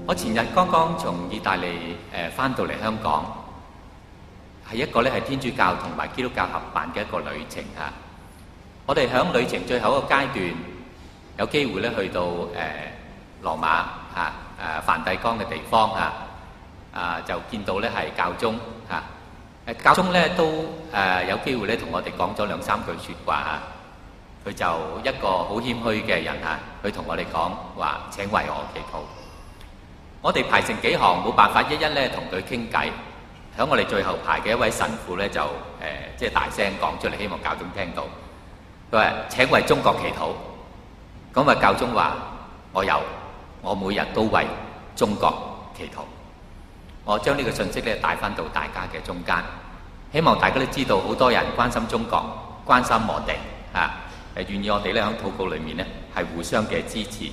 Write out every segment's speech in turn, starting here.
我前日剛剛從意大利翻到嚟香港，係一個咧係天主教同埋基督教合辦嘅一個旅程嚇。我哋響旅程最後一個階段，有機會咧去到羅馬嚇梵蒂岡嘅地方嚇，就見到咧係教宗嚇。教宗咧都有機會咧同我哋講咗2-3句説話嚇。佢就一個好謙虛嘅人嚇，佢同我哋講話：請為我祈禱。我哋排成幾行，冇辦法一一咧同佢傾偈。喺我哋最後排嘅一位神父咧就即係大聲講出嚟，希望教宗聽到。佢話：請為中國祈禱。咁啊，教宗話：我每日都為中國祈禱。我將呢個信息咧帶翻到大家嘅中間，希望大家都知道好多人關心中國，關心我哋嚇。願意我哋咧喺禱告裏面咧係互相嘅支持。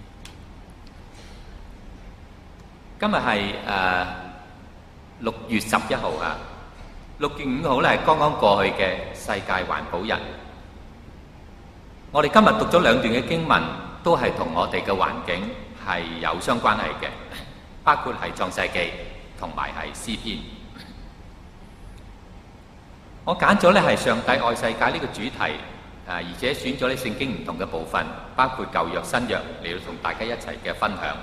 今日係6月11號啊，6月5號咧係剛剛過去嘅世界環保日。我哋今日讀咗2段嘅經文，都係同我哋嘅環境係有相關係嘅，包括係創世記同埋係詩篇。我揀咗咧係上帝愛世界呢個主題。而且選咗啲聖經唔同嘅部分，包括舊約、新約嚟到同大家一齊嘅分享。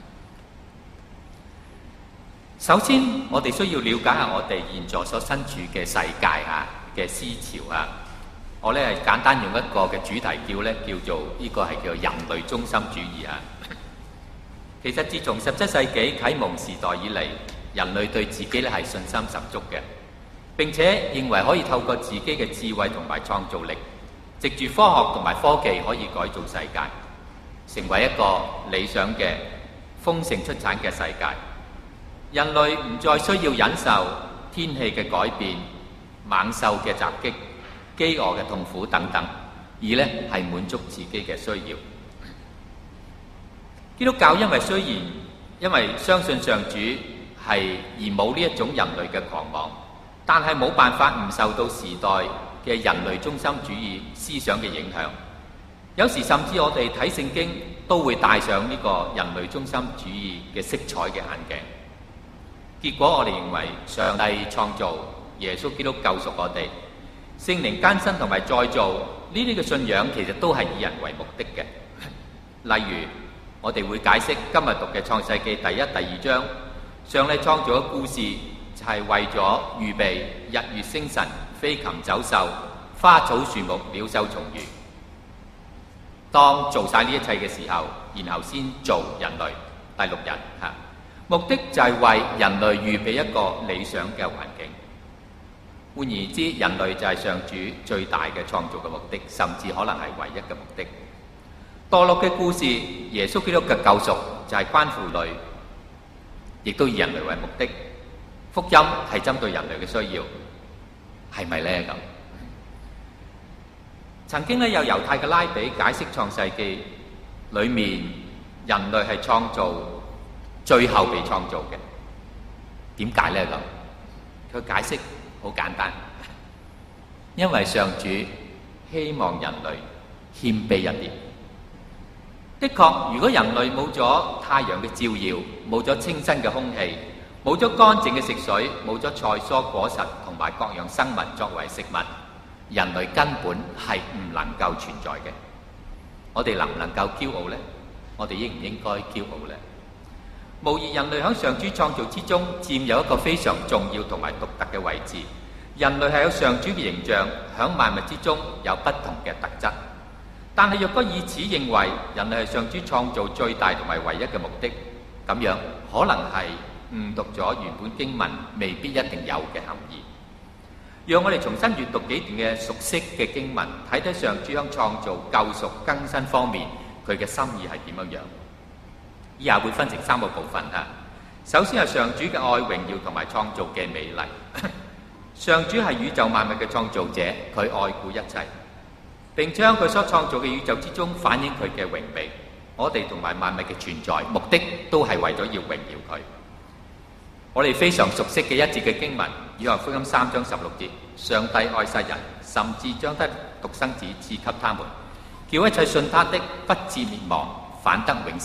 首先，我哋需要了解下我哋現在所身處嘅世界嘅思潮啊。我咧係簡單用一個嘅主題叫做呢個係叫人類中心主義啊。其實自從17世紀啟蒙時代以嚟，人類對自己咧係信心十足嘅，並且認為可以透過自己嘅智慧同埋創造力，藉住科學同埋科技可以改造世界，成為一個理想嘅豐盛出產嘅世界。人類唔再需要忍受天氣嘅改變、猛獸嘅襲擊、飢餓嘅痛苦等等，而呢係滿足自己嘅需要。基督教因為相信上主係而冇呢一種人類嘅狂妄，但係冇辦法唔受到時代嘅人類中心主義思想嘅影響，有時甚至我哋睇聖經都會帶上呢個人類中心主義嘅色彩嘅眼鏡。結果我哋認為上帝創造，耶穌基督救贖我哋，聖靈更新同埋再造呢啲嘅信仰，其實都係以人為目的嘅。例如，我哋會解釋今日讀嘅創世記第1、第2章，上帝創造嘅故事就係為咗預備日月星辰、飛禽走獸、花草樹木、鳥獸蟲魚。當做晒呢一切嘅時候，然後先做人類第6日嚇。目的就係為人類預備一個理想嘅環境。換言之，人類就係上主最大嘅創造嘅目的，甚至可能係唯一嘅目的。墮落嘅故事，耶穌基督嘅救贖就係關乎類，亦都以人類為目的。福音係針對人類嘅需要。係咪呢？咁？曾經咧有猶太嘅拉比解釋創世記裏面人類係創造最後被創造嘅。點解呢？咁？佢解釋好簡單，因為上主希望人類謙卑一啲。的確，如果人類冇咗太陽嘅照耀，冇咗清新嘅空氣，冇咗乾淨嘅食水，冇咗菜蔬果實同埋各樣生物作為食物，人類根本係唔能夠存在嘅。我哋能唔能夠驕傲呢？我哋應唔應該驕傲呢？無疑人類喺上主創造之中佔有一個非常重要同埋獨特嘅位置。人類係有上主嘅形象，喺萬物之中有不同嘅特質。但係若果以此認為人類係上主創造最大同埋唯一嘅目的，咁樣可能係誤讀咗原本經文未必一定有嘅含義。讓我哋重新閱讀幾段嘅熟悉嘅經文，睇睇上主喺創造、救贖、更新方面佢嘅心意係點樣樣。以下會分成3個部分嚇。首先係上主嘅愛、榮耀同埋創造嘅美麗。上主係宇宙萬物嘅創造者，佢愛顧一切，並將佢所創造嘅宇宙之中反映佢嘅榮美。我哋同埋萬物嘅存在目的都係為咗要榮耀佢。我哋非常熟悉嘅一節嘅經文，約翰福音3章16節，上帝愛世人，甚至將他獨生子賜給他們，叫一切信他的不至滅亡，反得永生。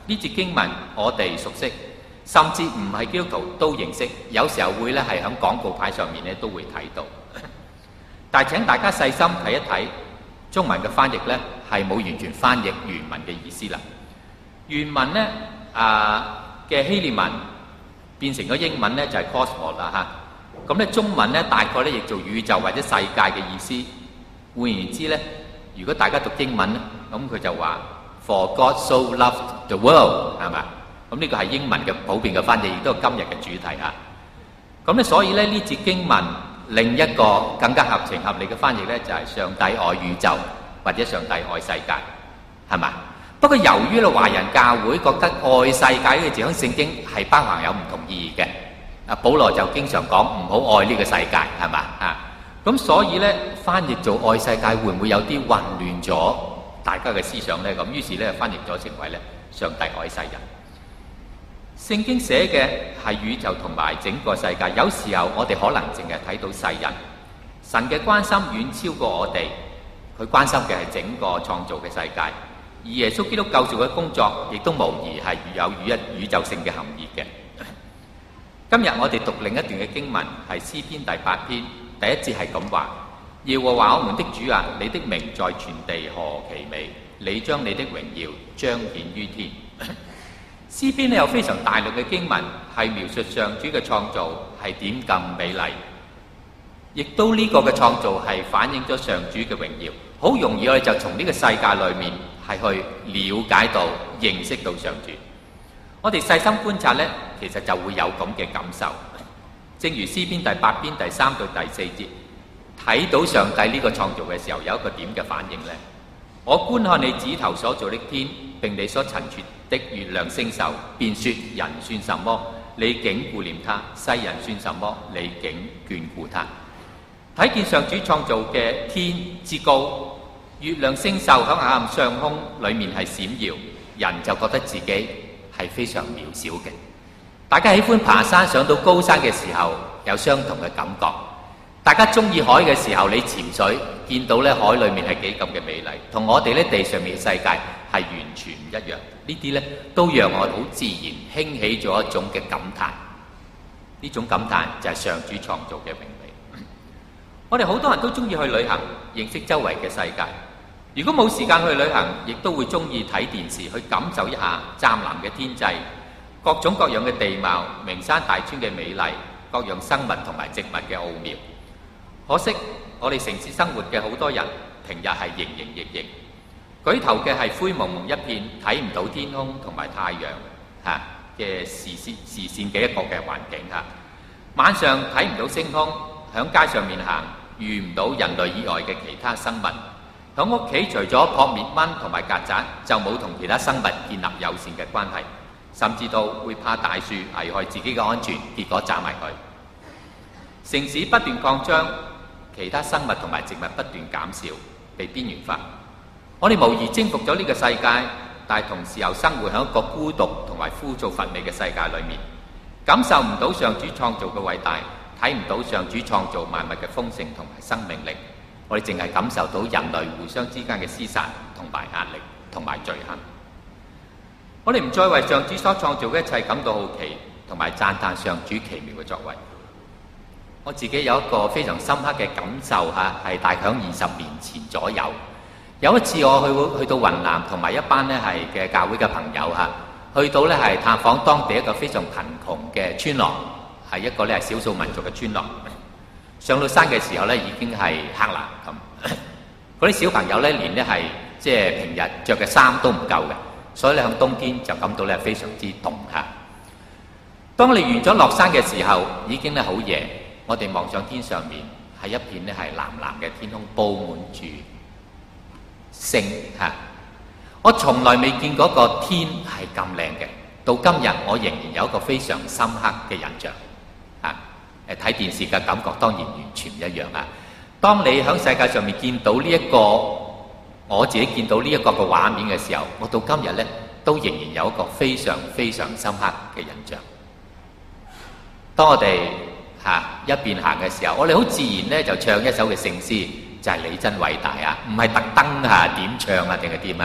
呢節經文我哋熟悉，甚至唔係基督徒都認識，有時候會咧係喺廣告牌上面咧都會睇到。但係請大家細心睇一睇，中文嘅翻譯咧係冇完全翻譯原文嘅意思啦。原文咧嘅希臘文變成咗英文咧就係 cosmos 啦嚇。咁咧中文咧大概咧譯做宇宙或者世界嘅意思。換言之咧，如果大家讀英文咧，咁佢就話 For God so loved the world 係嘛？咁呢個係英文嘅普遍嘅翻譯，亦都係今日嘅主題啊。咁咧所以咧呢節經文另一個更加合情合理嘅翻譯咧就係上帝愛宇宙或者上帝愛世界係嘛？不過由於咧華人教會覺得愛世界呢個字喺聖經係包含有唔同意義嘅，保羅就經常講唔好愛呢個世界係嘛啊？咁所以咧翻譯做愛世界會唔會有啲混亂咗大家嘅思想咧？咁於是咧翻譯咗成為咧上帝愛世人。聖經寫嘅係宇宙同埋整個世界，有時候我哋可能淨係睇到世人，神嘅關心遠超過我哋，佢關心嘅係整個創造嘅世界。而耶穌基督救贖嘅工作，亦都無疑係有宇宙性嘅含義嘅。今日我哋讀另一段嘅經文係詩篇第8篇，第一節係咁話：耶和華我們的主啊，你的名在全地何其美！你將你的榮耀彰顯於天。詩篇有非常大量嘅經文係描述上主嘅創造係點咁美麗，亦都呢個嘅創造係反映咗上主嘅榮耀。好容易我哋就從呢個世界裏面係去了解到、認識到上主。我哋細心觀察呢，其實就會有咁嘅感受。正如詩篇第8篇第3到第4節，睇到上帝呢個創造嘅時候，有一個點嘅反應呢？我觀看你指頭所造的天，並你所陳設的月亮星宿，便說：人算什麼？你竟顧念他；世人算什麼？你竟眷顧他。睇見上主創造嘅天之高，月亮星宿喺黑暗上空裏面係閃耀，人就覺得自己係非常渺小嘅。大家喜歡爬山，上到高山嘅時候有相同嘅感覺。大家中意海嘅時候，你潛水見到咧海裏面係幾咁嘅美麗，同我哋咧地上面嘅世界係完全唔一樣。呢啲咧都讓我好自然興起咗一種嘅感嘆。呢種感嘆就係上主創造嘅榮美。我哋好多人都中意去旅行，認識周圍嘅世界。如果冇時間去旅行，亦都會中意睇電視，去感受一下湛藍嘅天際，各種各樣嘅地貌、名山大川嘅美麗，各樣生物同埋植物嘅奧妙。可惜我哋城市生活嘅好多人，平日係營營役役，舉頭嘅係灰蒙蒙一片，睇唔到天空同埋太陽嘅視線嘅一個嘅環境嚇。晚上睇唔到星空，響街上面行遇唔到人類以外嘅其他生物。響屋企除咗撲滅蚊同埋曱甴，就冇同其他生物建立友善嘅關係，甚至到會怕大樹危害自己嘅安全，結果斬埋佢。城市不斷擴張，其他生物同埋植物不斷減少，被邊緣化。我哋無疑征服咗呢個世界，但係同時又生活喺一個孤獨同埋枯燥乏味嘅世界裏面，感受唔到上主創造嘅偉大，睇唔到上主創造萬物嘅豐盛同埋生命力。我哋淨係感受到人類互相之間嘅廝殺同埋壓力同埋罪行。我哋唔再為上主所創造嘅一切感到好奇，同埋讚嘆上主奇妙嘅作為。我自己有一個非常深刻嘅感受係大概喺20年前左右。有一次我去到雲南，同埋一班咧係嘅教會嘅朋友去到咧係探訪當地一個非常貧窮嘅村落，係一個咧係少數民族嘅村落。上到山嘅時候咧，已經係黑啦咁。嗰啲小朋友咧，連咧係即係平日着嘅衫都唔夠嘅，所以咧喺冬天就感到咧非常之凍嚇。當你完咗落山嘅時候，已經咧好夜。我哋望上天上面係一片咧係藍藍嘅天空，佈滿住星嚇。我從來未見過個天係咁靚嘅，到今日我仍然有一個非常深刻嘅印象嚇。睇電視嘅感覺當然完全唔一樣啦。當你喺世界上面見到呢一個，我自己見到呢一個嘅畫面嘅時候，我到今日咧都仍然有一個非常非常深刻嘅印象。當我哋一邊行嘅時候，我哋好自然咧就唱一首嘅聖詩，就係你真偉大啊！唔係特登點唱定係點啊，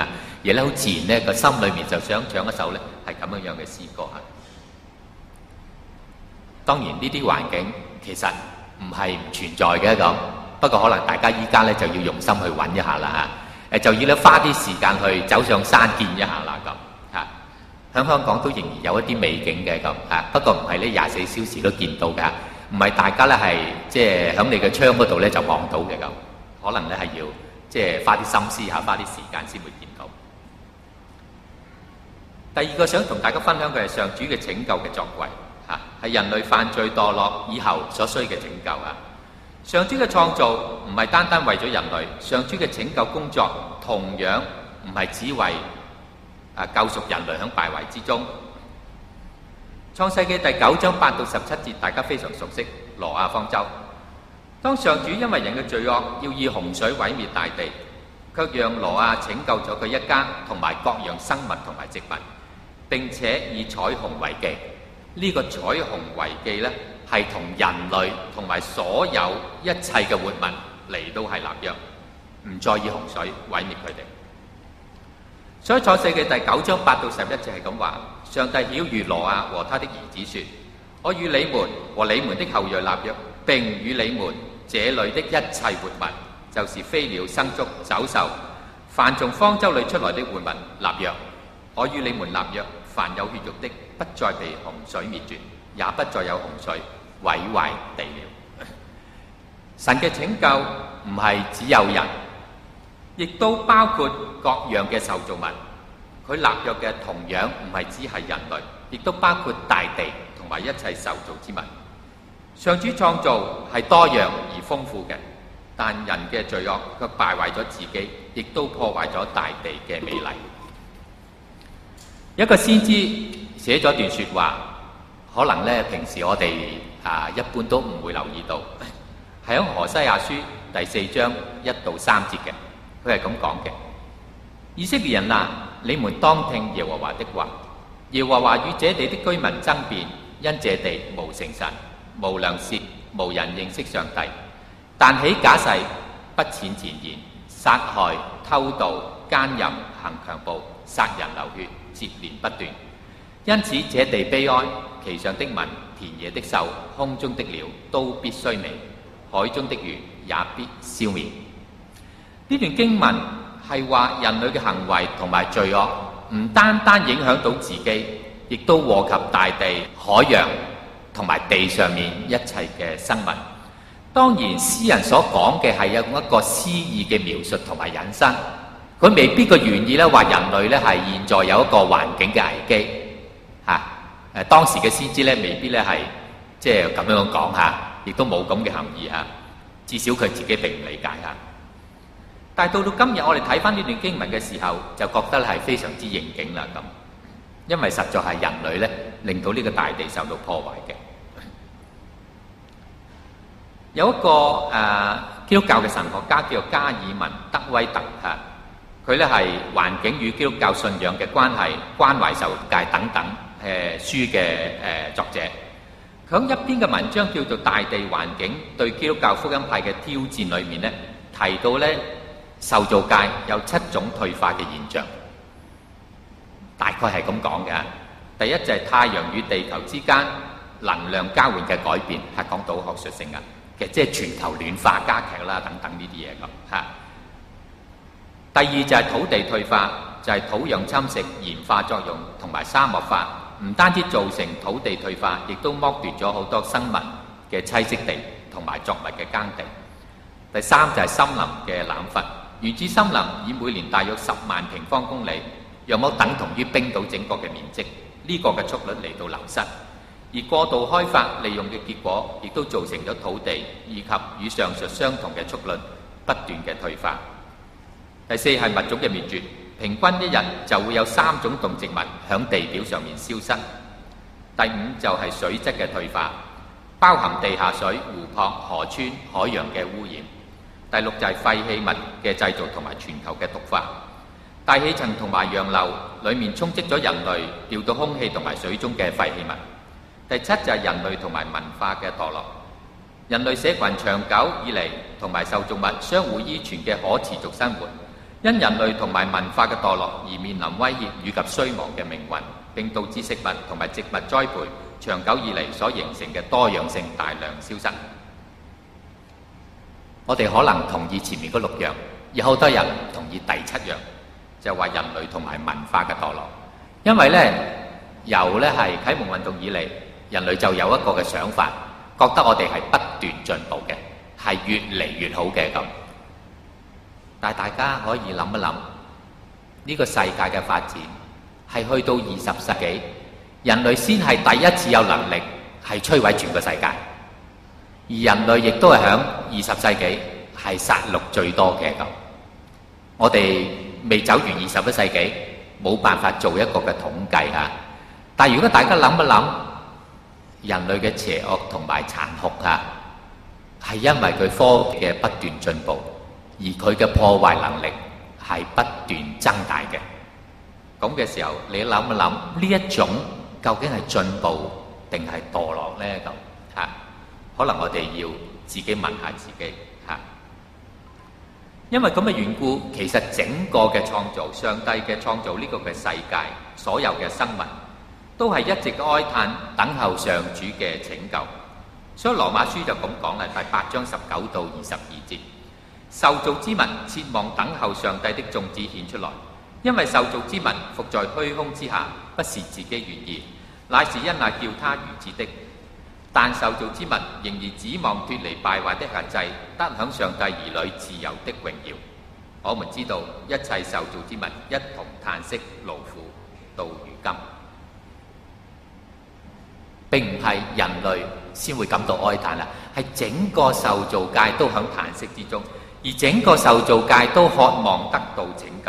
而咧好自然咧個心裏面就想唱一首咧係咁樣樣嘅詩歌嚇。當然呢啲環境其實唔係唔存在嘅咁，不過可能大家依家咧就要用心去揾一下啦嚇，就要咧花啲時間去走上山見一下啦咁嚇。喺香港都仍然有一啲美景嘅咁嚇，不過唔係咧24小時都見到㗎，唔係大家咧係即係喺你嘅窗嗰度咧就望到嘅咁，可能咧係要即係花啲心思下，花啲時間先會見到。第二個想同大家分享嘅係上主嘅拯救嘅作為嚇，係人類犯罪墮落以後所需嘅拯救啊！上主嘅創造唔係單單為咗人類，上主嘅拯救工作同樣唔係只為救贖人類喺敗壞之中。創世記第9章8到17節，大家非常熟悉挪亞方舟。當上主因為人嘅罪惡，要以洪水毀滅大地，卻讓挪亞拯救咗佢一家同埋各樣生物同埋植物，並且以彩虹為記。呢個彩虹為記呢，係同人類同埋所有一切嘅活物嚟到係立約，唔再以洪水毀滅佢哋。所以創世記第9章8到11節係咁話：上帝曉諭挪亞和他的兒子說：我與你們和你們的後裔立約，並與你們這裏的一切活物，就是飛鳥、牲畜、走獸，凡從方舟裏出來的活物立約。我與你們立約，凡有血肉的，不再被洪水滅絕，也不再有洪水毀壞地了。神嘅拯救唔係只有人，亦都包括各樣嘅受造物。佢立約嘅同樣唔係只係人類，亦都包括大地同埋一切受造之物。上主創造係多樣而豐富嘅，但人嘅罪惡卻敗壞咗自己，亦都破壞咗大地嘅美麗。一個先知寫咗段說話，可能咧平時我哋一般都唔會留意到，係喺何西亞書第4章1到3節嘅。佢係咁講嘅：以色列人啊，你們當聽耶和華的話。耶和華與這地的居民爭辯，因這地無誠實、無良善，無人認識上帝，但起假誓，不踐前言，殺害、偷盜、奸淫、行強暴、殺人流血，接連不斷。因此這地悲哀，其上的民、田野的獸、空中的鳥都必衰微，海中的魚也必消滅。呢段經文係話人類嘅行為同埋罪惡唔單單影響到自己，亦都禍及大地、海洋同埋地上面一切嘅生物。當然詩人所講嘅係有一個詩意嘅描述同埋引申，佢未必個原意咧話人類咧係現在有一個環境嘅危機嚇。當時嘅先知咧未必咧係即係咁樣講嚇，亦都冇咁嘅含義嚇。至少佢自己並唔理解嚇。但係到今日我哋睇翻呢段經文嘅時候，就覺得係非常之應景啦咁，因為實在係人類咧令到呢個大地受到破壞嘅。有一個基督教嘅神學家叫做加爾文德威特嚇，佢咧係環境與基督教信仰嘅關係、關懷受界等等書嘅作者。佢喺一篇嘅文章叫做《大地環境對基督教福音派嘅挑戰》裏面咧，提到咧受造界有7種退化嘅現象，大概係咁講嘅。第一就係太陽與地球之間能量交換嘅改變，係講到學術性嘅。其實即係全球暖化加劇啦，等等呢啲嘢咁嚇。第二就係土地退化，就係土壤侵蝕、鹽化作用同埋沙漠化，唔單止造成土地退化，亦都剝奪咗好多生物嘅棲息地同埋作物嘅耕地。第三就係森林嘅濫伐，原始森林以每年大約10萬平方公里，約莫等同於冰島整個嘅面積，呢個嘅速率嚟到流失。而過度開發利用嘅結果，亦都造成咗土地以及與上述相同嘅速率不斷嘅退化。第四係物種嘅滅絕，平均一日就會有3種動植物響地表上面消失。第五就係水質嘅退化，包含地下水、湖泊、河川、海洋嘅污染。第六就係廢棄物嘅製造同埋全球嘅毒化。大氣層同埋洋流裡面充斥咗人類掉到空氣同埋水中嘅廢棄物。第七就係人類同埋文化嘅墮落。人類社群長久以嚟同埋受造物相互依存嘅可持續生活， 因人類同埋文化嘅墮落而面臨威脅以及衰亡嘅命運，並導致食物同埋植物栽培長久以嚟所形成嘅多樣性大量消失。我哋可能同意前面嗰6樣，有好多人唔同意第7樣，就係話人類同埋文化嘅墮落。因為由係啟蒙運動以嚟，人類就有一個嘅想法，覺得我哋係不斷進步嘅，係越嚟越好嘅咁。但係大家可以諗一諗，呢個世界嘅發展係去到20世紀，人類先係第一次有能力係摧毀全個世界，而人類亦都係響20世紀係殺戮最多嘅咁。我哋未走完21世紀，冇辦法做一個嘅統計嚇。但係如果大家諗一諗，人類嘅邪惡同埋殘酷嚇，係因為佢科技嘅不斷進步，而佢嘅破壞能力係不斷增大嘅。咁嘅時候，你諗一諗，呢一種究竟係進步定係墮落呢？咁嚇，可能我哋要自己問下自己嚇。因為咁嘅緣故，其實整個嘅創造，上帝嘅創造呢個嘅世界，所有嘅生物都係一直哀嘆等候上主嘅拯救。所以羅馬書就咁講啦，第8章19到22節，受造之民切望等候上帝的眾子顯出來，因為受造之民伏在虛空之下，不是自己願意，乃是因那叫他如此的。但受造之民仍然指望脫離敗壞的轄制，得享上帝兒女自由的榮耀。我們知道一切受造之民一同嘆息勞苦到如今。並唔係人類先會感到哀嘆啦，係整個受造界都響嘆息之中，而整個受造界都渴望得到拯救。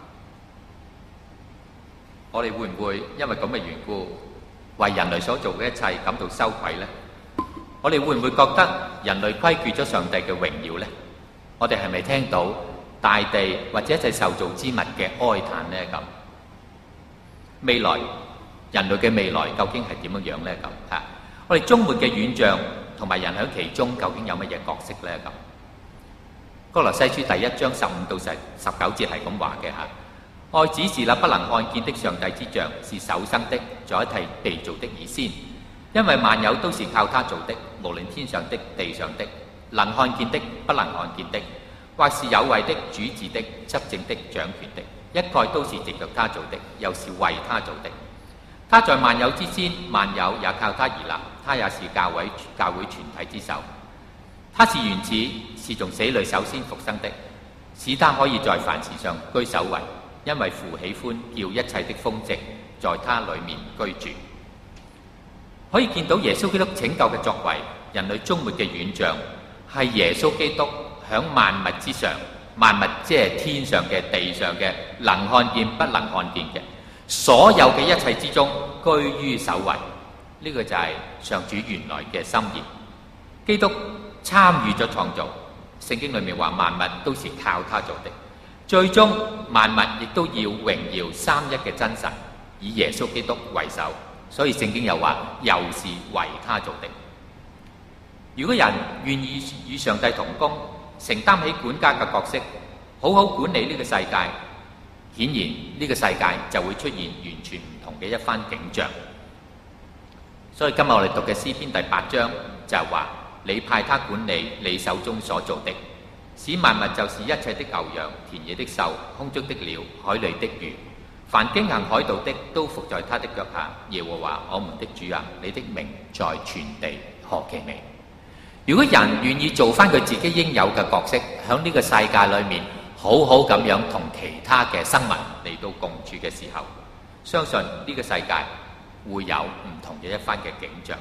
我哋會唔會因為咁嘅緣故，為人類所做嘅一切感到羞愧呢？我哋會唔會覺得人類虧缺咗上帝嘅榮耀呢？我哋係咪聽到大地或者一切受造之物嘅哀嘆呢？咁未來人類嘅未來究竟係點樣樣呢？咁嚇，我哋終末嘅遠象同埋人喺其中究竟有乜嘢角色呢？咁歌羅西書第1章15到19節係咁話嘅嚇。愛子是那不能看見的上帝之像，是首生的，在一切被造的以先，因為萬有都是靠他做的，無論天上的、地上的，能看見的、不能看見的，或是有位的、主治的、執政的、掌權的，一概都是藉着他做的，又是為他做的。他在萬有之先，萬有也靠他而立，他也是教會全體之首。他是原始，是從死裏首先復生的，使他可以在凡事上居首位。因為父喜歡叫一切的豐盛在他裏面居住。可以見到耶穌基督拯救嘅作為，人類終末嘅遠象係耶穌基督響萬物之上，萬物即係天上嘅、地上嘅，能看見不能看見嘅，所有嘅一切之中居於首位。呢個就係上主原來嘅心意。基督參與咗創造，聖經裏面話萬物都是靠他做的。最終萬物亦都要榮耀三一嘅真神，以耶穌基督為首，所以聖經又話又是為他做的。如果人願意與上帝同工，承擔起管家嘅角色，好好管理呢個世界，顯然呢個世界就會出現完全唔同嘅一番景象。所以今日我哋讀嘅詩篇第8章就係話，你派他管理你手中所做的，使萬物就是一切的牛羊、田野的獸、空中的鳥、海裏的魚，凡經行海道的都伏在他的腳下。耶和華我們的主啊，你的名在全地何其美！如果人願意做翻佢自己應有嘅角色，喺呢個世界裏面好好咁樣同其他嘅生物嚟到共處嘅時候，相信呢個世界會有唔同嘅一番嘅景象。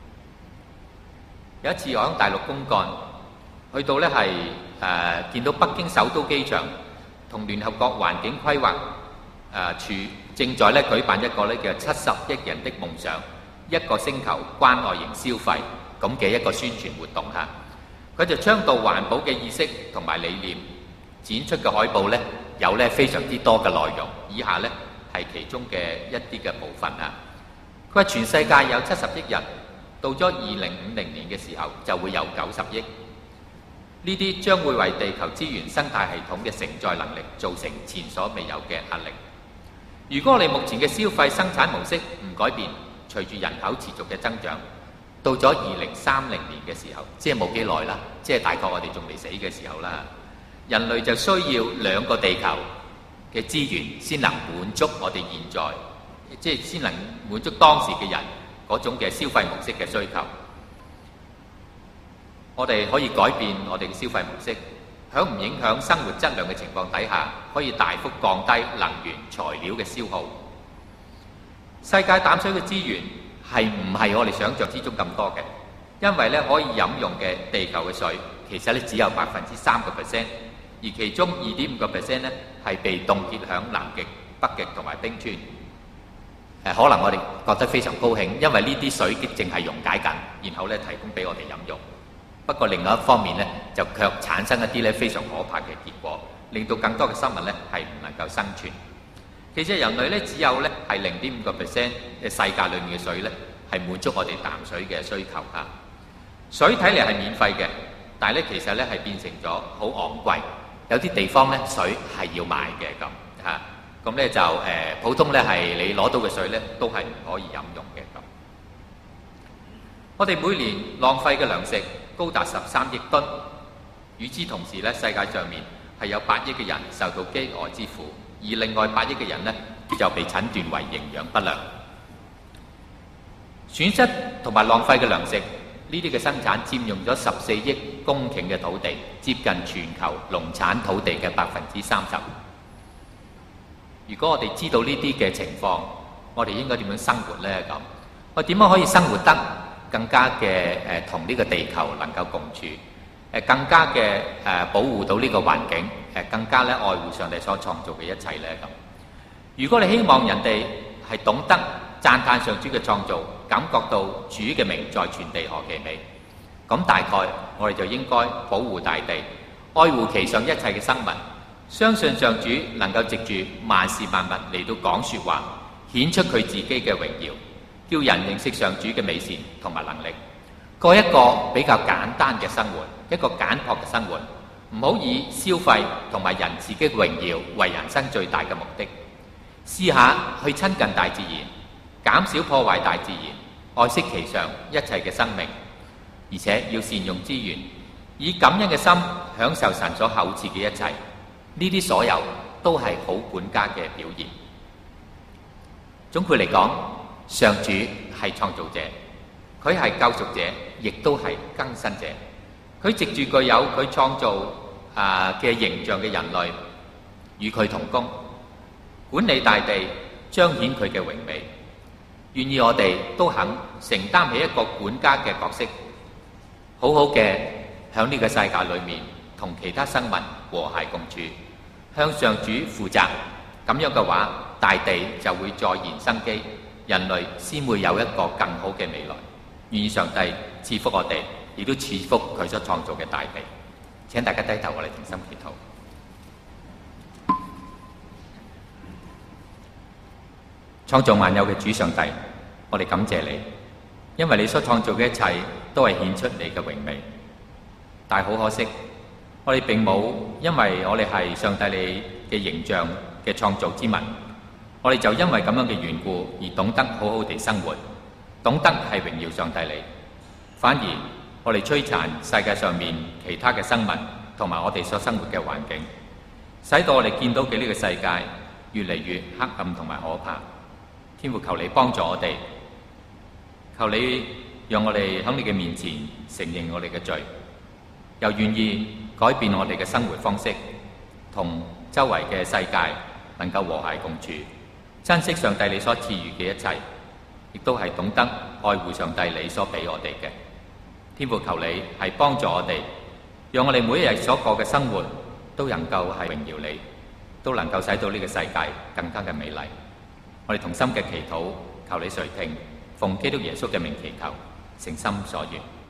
有一次我喺大陸公幹，去到呢係見到北京首都機場同聯合國環境規劃處正在舉辦一個叫70億人的夢想一個星球關愛型消費咁嘅一個宣傳活動嚇。佢就倡導環保嘅意識同埋理念，展出嘅海報呢有非常之多嘅內容，以下呢係其中嘅一啲嘅部分嚇。佢話全世界有70億人，到咗2050年嘅時候就會有90億。 呢啲將會為地球資源生態系統嘅承載能力造成前所未有嘅壓力。如果我哋目前嘅消費生產模式唔改變，隨住人口持續嘅增長，到咗2030年嘅時候，即係冇幾耐啦，即係大概我哋仲未死嘅時候啦，人類就需要2個地球嘅資源先能滿足我哋現在，即係先能滿足當時嘅人嗰種嘅消費模式嘅需求。我哋可以改變我哋嘅消費模式，喺唔影響生活質量嘅情況底下，可以大幅降低能源材料嘅消耗。世界淡水嘅資源係唔係我哋想象之中咁多嘅？因為咧可以飲用嘅地球嘅水，其實咧只有3%，而其中2.5%咧係被凍結響南極、北極同埋冰川。可能我哋覺得非常高興，因為呢啲水淨係溶解緊，然後咧提供俾我哋飲用。不過另外一方面咧，就卻產生一啲咧非常可怕嘅結果，令到更多嘅生物咧係唔能夠生存。其實人類咧只有咧係0.5%嘅世界裏面嘅水咧係滿足我哋淡水嘅需求嚇。水睇嚟係免費嘅，但係咧其實咧係變成咗好昂貴，有啲地方咧水係要買嘅咁嚇。咁咧就普通咧係你攞到嘅水咧都係唔可以飲用嘅咁。我哋每年浪費嘅糧食高達13億噸，與之同時咧，世界上面係有8億嘅人受到飢餓之苦，而另外8億嘅人呢就被診斷為營養不良。損失同埋浪費嘅糧食，呢啲嘅生產佔用咗14億公頃嘅土地，接近全球農產土地嘅30%。如果我哋知道呢啲嘅情況，我哋應該點樣生活呢？咁我點樣可以生活得更加嘅同呢個地球能夠共處，更加嘅保護到呢個環境，更加咧愛護上帝所創造嘅一切咧咁。如果你希望人哋係懂得讚歎上主嘅創造，感覺到主嘅名在全地何其美，咁大概我哋就應該保護大地，愛護其上一切嘅生物，相信上主能夠藉住萬事萬物嚟到講說話，顯出佢自己嘅榮耀，叫人認識上主嘅美善同埋能力，過一個比較簡單嘅生活，一個簡樸嘅生活，唔好以消費同埋人自己嘅榮耀為人生最大嘅目的。試下去親近大自然，減少破壞大自然，愛惜其上一切嘅生命，而且要善用資源，以感恩嘅心享受神所厚賜嘅一切。呢啲所有都係好管家嘅表現。總括嚟講，上主係創造者，佢係救贖者，亦都係更新者。佢藉住具有佢創造嘅形象嘅人類，與佢同工，管理大地，彰顯佢嘅榮美。願意我哋都肯承擔起一個管家嘅角色，好好嘅喺呢個世界裏面同其他生物和諧共處，向上主負責。咁樣嘅話，大地就會再現生機，人類先會有一個更好嘅未來。願意上帝賜福我哋，亦都賜福佢所創造嘅大地。請大家低頭，我哋同心祈禱。創造萬有嘅主上帝，我哋感謝你，因為你所創造嘅一切都係顯出你嘅榮美。但係好可惜，我哋並冇因為我哋係上帝你嘅形象嘅創造之民，我哋就因為咁樣嘅緣故而懂得好好地生活，懂得係榮耀上帝你。反而我哋摧殘世界上面其他嘅生物同埋我哋所生活嘅環境，使到我哋見到嘅呢個世界越嚟越黑暗同埋可怕。天父，求你幫助我哋，求你讓我哋喺你嘅面前承認我哋嘅罪，又願意改變我哋嘅生活方式，同周圍嘅世界能夠和諧共處，珍惜上帝你所賜予嘅一切，亦都係懂得愛護上帝你所俾我哋嘅。天父，求你係幫助我哋，讓我哋每一日所過嘅生活都能夠係榮耀你，都能夠使到呢個世界更加嘅美麗。我哋同心嘅祈禱，求你垂聽，奉基督耶穌嘅名祈求，誠心所願。